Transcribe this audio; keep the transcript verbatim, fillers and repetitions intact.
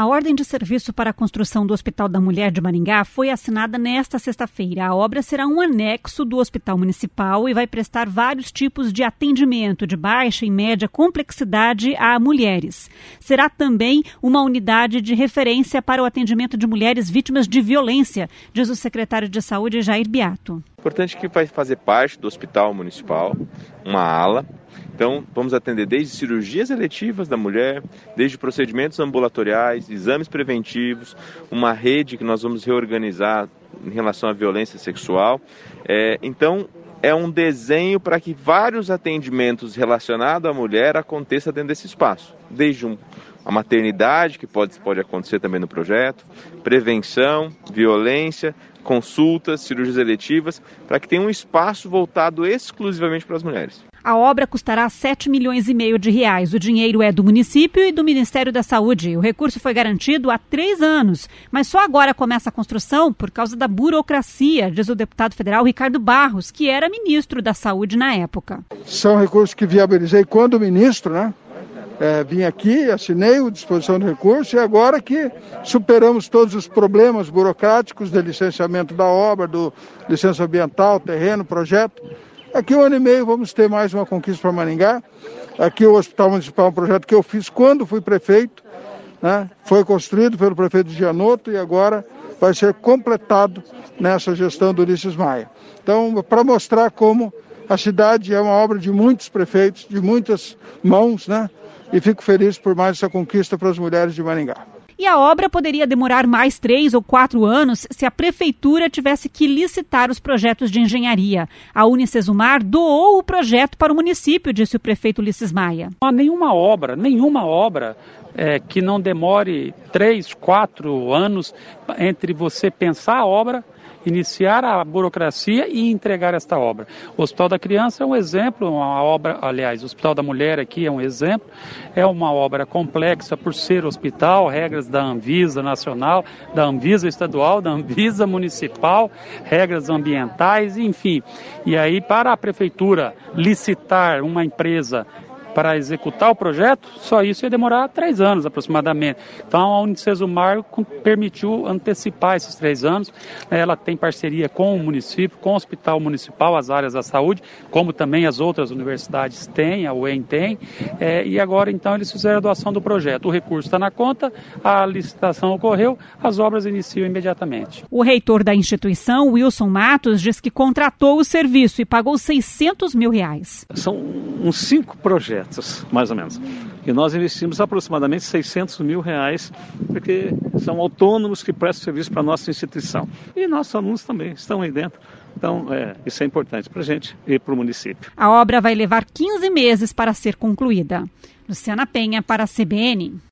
A ordem de serviço para a construção do Hospital da Mulher de Maringá foi assinada nesta sexta-feira. A obra será um anexo do Hospital Municipal e vai prestar vários tipos de atendimento de baixa e média complexidade a mulheres. Será também uma unidade de referência para o atendimento de mulheres vítimas de violência, diz o secretário de Saúde, Jair Beato. Importante que vai fazer parte do Hospital Municipal, uma ala. Então, vamos atender desde cirurgias eletivas da mulher, desde procedimentos ambulatoriais, exames preventivos, uma rede que nós vamos reorganizar em relação à violência sexual. É, então, é um desenho para que vários atendimentos relacionados à mulher aconteçam dentro desse espaço. Desde um, a maternidade, que pode, pode acontecer também no projeto, prevenção, violência, consultas, cirurgias eletivas, para que tenha um espaço voltado exclusivamente para as mulheres. A obra custará sete milhões e meio de reais. O dinheiro é do município e do Ministério da Saúde. O recurso foi garantido há três anos, mas só agora começa a construção por causa da burocracia, diz o deputado federal Ricardo Barros, que era ministro da Saúde na época. São recursos que viabilizei quando ministro, né? É, vim aqui, assinei a disposição de recurso e agora que superamos todos os problemas burocráticos do licenciamento da obra, do licença ambiental, terreno, projeto, aqui um ano e meio vamos ter mais uma conquista para Maringá. Aqui o Hospital Municipal é um projeto que eu fiz quando fui prefeito, né? Foi construído pelo prefeito Gianotto e agora vai ser completado nessa gestão do Ulisses Maia. Então, para mostrar como a cidade é uma obra de muitos prefeitos, de muitas mãos, né? E fico feliz por mais essa conquista para as mulheres de Maringá. E a obra poderia demorar mais três ou quatro anos se a prefeitura tivesse que licitar os projetos de engenharia. A Unicesumar doou o projeto para o município, disse o prefeito Ulisses Maia. Não há nenhuma obra, nenhuma obra é, que não demore três, quatro anos entre você pensar a obra, iniciar a burocracia e entregar esta obra. O Hospital da Criança é um exemplo, uma obra, aliás, o Hospital da Mulher aqui é um exemplo, é uma obra complexa por ser hospital, regras da Anvisa nacional, da Anvisa estadual, da Anvisa municipal, regras ambientais, enfim. E aí, para a prefeitura licitar uma empresa para executar o projeto, só isso ia demorar três anos aproximadamente. Então a Unicesumar permitiu antecipar esses três anos. Ela tem parceria com o município, com o Hospital Municipal, as áreas da saúde, como também as outras universidades têm, a U E M tem, é, e agora então eles fizeram a doação do projeto. O recurso está na conta, a licitação ocorreu, as obras iniciam imediatamente. O reitor da instituição, Wilson Matos, diz que contratou o serviço e pagou seiscentos mil reais. São uns cinco projetos, mais ou menos. E nós investimos aproximadamente seiscentos mil reais, porque são autônomos que prestam serviço para a nossa instituição. E nossos alunos também estão aí dentro. Então, é, isso é importante para a gente e para o município. A obra vai levar quinze meses para ser concluída. Luciana Penha, para a C B N.